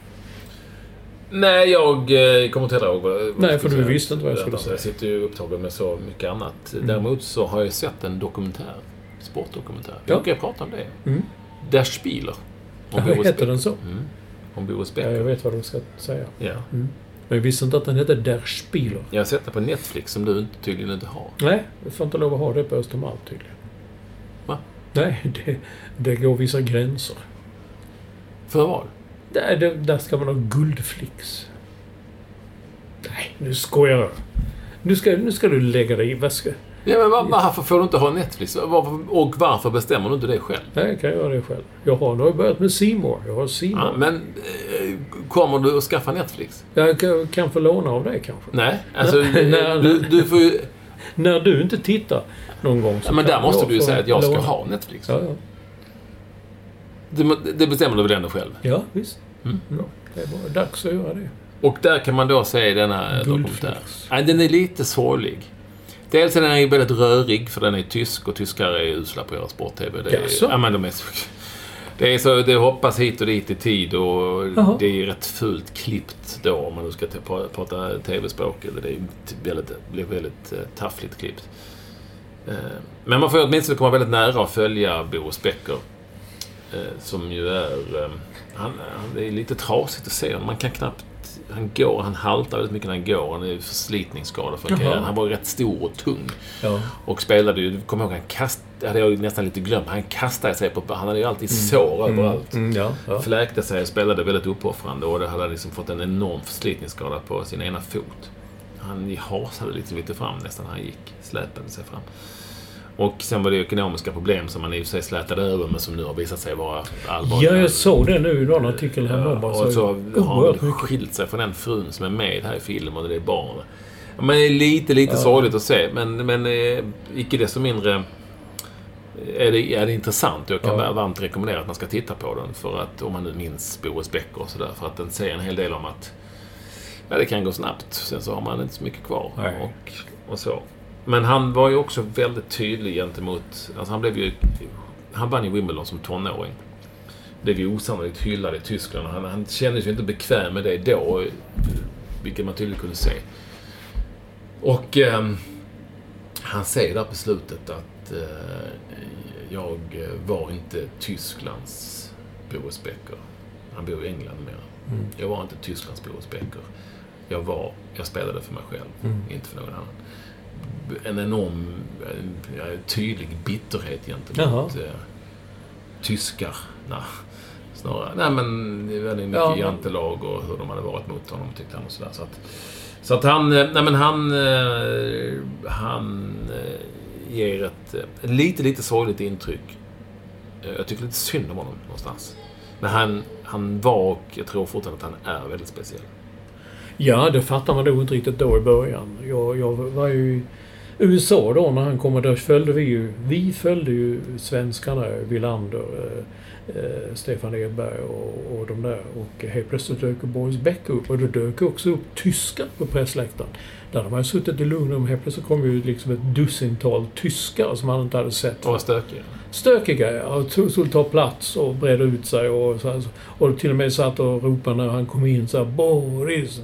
Nej, jag kommer inte ihåg vad nej, för du visste inte vad jag skulle säga. Jag sitter ju upptagen med så mycket annat. Däremot så har jag sett en sportdokumentär. Jag kan prata om det. Der Spieler. Heter den så? Om Boris Becker. Ja, jag vet vad du ska säga. Ja. Men jag visste inte att den heter Der Spieler. Jag har sett det på Netflix som du tydligen inte har. Nej, jag får inte lov att ha det på Östermalm tydligen. Va? Nej, det går vissa gränser. För vad? Där ska man ha guldflix. Nej, nu skojar jag. Nu ska du lägga dig i väska. Ja, men varför får du inte ha Netflix? Och varför bestämmer du inte det själv? Nej, jag kan göra det själv. Jag har börjat med C More. Jag har C More. Ja, men kommer du att skaffa Netflix? Jag kan få låna av dig kanske. Nej, alltså du får ju... När du inte tittar någon gång så... Ja, men där måste du ju säga att jag ska ha Netflix. Ja. Det bestämmer du väl ändå själv? Ja, visst. Bra. Det är bara dags att göra det. Och där kan man då se denna dokumentär. Nej, den är lite sorglig. Dels är den ju väldigt rörig för den är tysk och tyskar är usla på att göra sport-tv. Det hoppas hit och dit i tid och det är rätt fullt klippt då om man nu ska prata tv-språk. Det blir väldigt taffligt klippt. Men man får åtminstone komma väldigt nära och följa Boris Becker som ju är... det är lite trasigt att se. Man kan knappt... Han haltar väldigt mycket när han går. Han är förslitningsskadad för karriären. Han var rätt stor och tung. Ja. Och spelade ju... Kommer ihåg, det hade jag nästan lite glömt. Han kastade sig på... Han hade ju alltid sår överallt. Fläkte sig och spelade väldigt uppoffrande. Och det hade liksom fått en enorm förslitningsskada på sin ena fot. Han hasade lite fram nästan när han gick. Släpade sig fram. Och sen var det ekonomiska problem som man i och för sig slätade över, men som nu har visat sig vara allvarliga. Ja, jag såg det nu i någon artikel här. Och så har han skilt sig från den frun som är med här i filmen, och det är barn. Men det är lite sorgligt att se, men icke desto mindre är det intressant. Jag kan varmt rekommendera att man ska titta på den, för att om man nu minns Boris Becker och sådär, för att den säger en hel del om att det kan gå snabbt. Sen så har man inte så mycket kvar och så. Men han var ju också väldigt tydlig gentemot... Alltså han vann ju Wimbledon som tonåring. Det är ju osannolikt hyllad i Tyskland. Han kände sig inte bekväm med det då, vilket man tydligt kunde se. Och han säger där på slutet att jag var inte Tysklands Boris Becker. Han bor i England mer. Jag var inte Tysklands Boris Becker. Jag spelade för mig själv, inte för någon annan. En enorm tydlig bitterhet gentemot tyskarna snarare. Nej, men det var mycket jantelag och hur de hade varit mot honom, tyckte han och sådär. Så att han ger ett lite sorgligt intryck. Jag tycker lite synd om honom någonstans. Men han var, och jag tror fortfarande att han är väldigt speciell. Ja, det fattar man då inte riktigt då i början. Jag var ju i USA då när han kom, där följde vi följde ju svenskarna, Wilander, Stefan Edberg och de där. Och helt plötsligt dök Boris Becker upp, och då dök också upp tyskar på pressläktaren. Där de hade suttit i lugn och helt plötsligt kom ju liksom ett dussintal tyskar som man inte hade sett. Och stökiga, och skulle ta plats och breda ut sig och till och med satt och ropade när han kom in så här, Boris.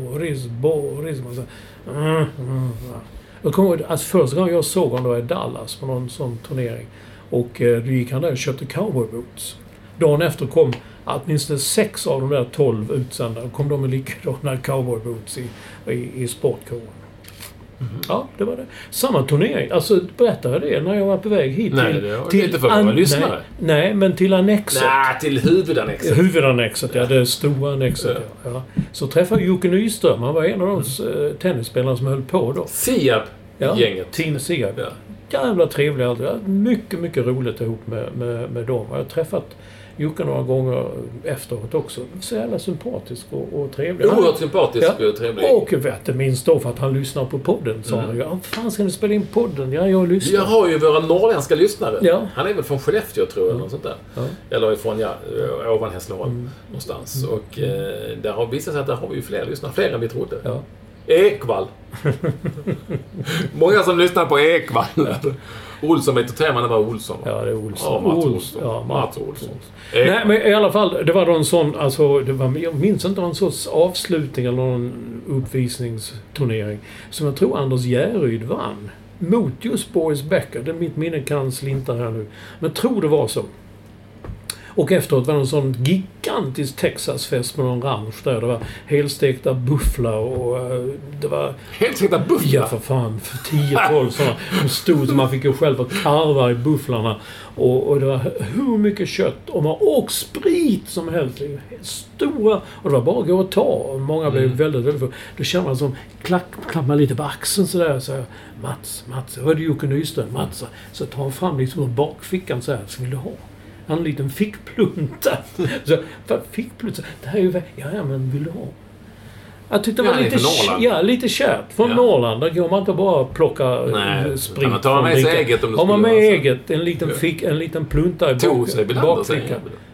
Jag kommer ihåg, alltså första gången jag såg honom då i Dallas på någon sån turnering, och då gick han där och köpte cowboyboots. Dagen efter kom åtminstone 6 av de där 12 utsända, och kom de med likadana cowboyboots i sportkåren. Ja, det var det. Samma turnering. Alltså, berättade jag det när jag var på väg hit till inte för våra lyssnare. Nej, men till annexet. Nej, till huvudannexet. Huvudannexet, ja. Det stora annexet, ja. Så träffade Jocke Nyström. Han var en av de tennisspelarna som höll på då. Siab-gänget. Team Siab. Ja. Jävla trevligt. Mycket, mycket roligt ihop med dem. Jag har träffat Jocke några gånger efteråt också. Så jävla sympatisk och trevlig. Oerhört sympatisk och trevlig. Och vet minst då för att han lyssnar på podden. Så han, fan ska ni spela in podden? Ja, jag lyssnar. Jag har ju våra norrländska lyssnare. Ja. Han är väl från Skellefteå, tror jag. Eller något sånt där. Ja. Eller från ovan Hässleholm någonstans. Och där har visat sig att där har vi ju fler lyssnare. Fler än vi trodde. Ja. Ekvall. Många som lyssnar på Ekvall. Olsson vet inte, man var Olsson. Ja, det är Olsson. Mats Olsson. Nej, men i alla fall, det var någon sån, alltså, jag minns inte, någon sorts avslutning eller någon uppvisningsturnering som jag tror Anders Järryd vann mot just Boris Becker. Det mitt minne kan slinta här nu. Men tror det var så. Och efteråt var det en sån gigantisk Texasfest med någon ranch där. Det var helstekta bufflar och det var... Helstekta bufflar? Ja, för fan. För 10-12 sådana. De stod så man fick ju själv karva i bufflarna. Och det var hur mycket kött och sprit som helst. Stora. Och det var bara att gå och ta. Många blev väldigt, väldigt... Då kände man som klappade lite på axeln sådär. Så Mats, hörde Jocke Nyström, Mats. Så tar han fram liksom ur bakfickan så här. Så vill du ha? En liten fickplunta. Så, fickplunta. Det här är ju... Ja, men vill du ha? Jag tyckte det var lite kärt. Från Norrland. Där går man inte bara plocka sprit. Man tar med sig eget om du har man med eget. En liten plunta i bakfickan.